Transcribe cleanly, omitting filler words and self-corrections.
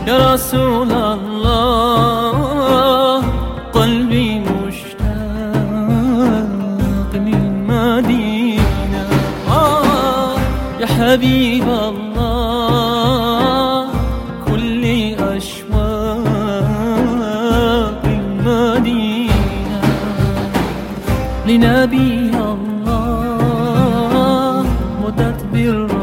يا رسول الله قلبي مشتاق للمدينة. يا حبيب الله كل أشواق المدينة. لنبي الله مدت بالرحمة